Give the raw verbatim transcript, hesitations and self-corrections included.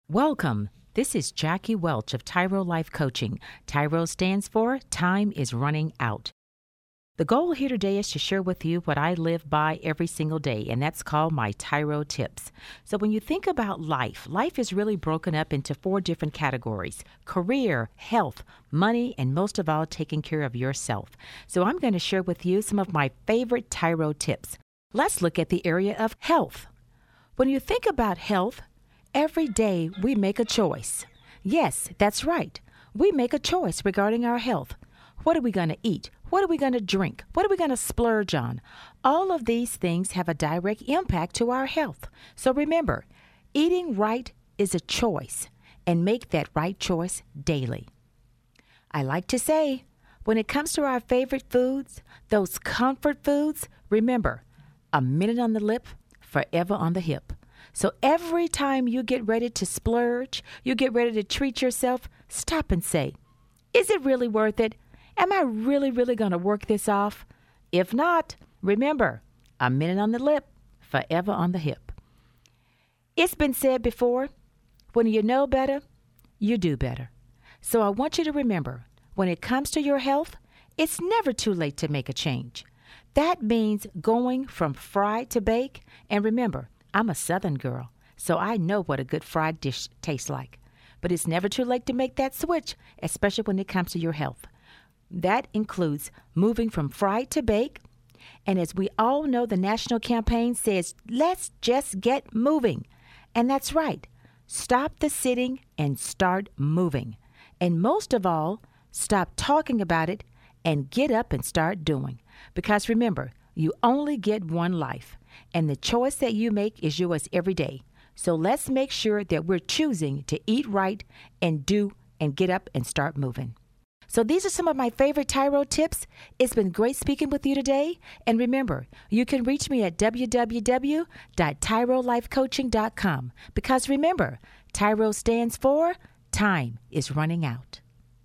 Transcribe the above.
Welcome. This is Jackie Welch of Tyro Life Coaching. Tyro stands for Time is Running Out. The goal here today is to share with you what I live by every single day, and that's called my Tyro Tips. So when you think about life, life is really broken up into four different categories: career, health, money, and most of all, taking care of yourself. So I'm going to share with you some of my favorite Tyro tips. Let's look at the area of health. When you think about health, every day we make a choice. Yes, that's right. We make a choice regarding our health. What are we going to eat? What are we going to drink? What are we going to splurge on? All of these things have a direct impact to our health. So remember, eating right is a choice, and make that right choice daily. I like to say, when it comes to our favorite foods, those comfort foods, remember, a minute on the lip, forever on the hip. So every time you get ready to splurge, you get ready to treat yourself, stop and say, is it really worth it? Am I really, really going to work this off? If not, remember, a minute on the lip, forever on the hip. It's been said before, when you know better, you do better. So I want you to remember, when it comes to your health, it's never too late to make a change. That means going from fry to bake, and remember, I'm a Southern girl, so I know what a good fried dish tastes like. But it's never too late to make that switch, especially when it comes to your health. That includes moving from fry to bake. And as we all know, the national campaign says, let's just get moving. And that's right. Stop the sitting and start moving. And most of all, stop talking about it and get up and start doing. Because remember, you only get one life, and the choice that you make is yours every day. So let's make sure that we're choosing to eat right and do and get up and start moving. So these are some of my favorite Tyro tips. It's been great speaking with you today. And remember, you can reach me at w w w dot tyro life coaching dot com, because remember, Tyro stands for Time is Running Out.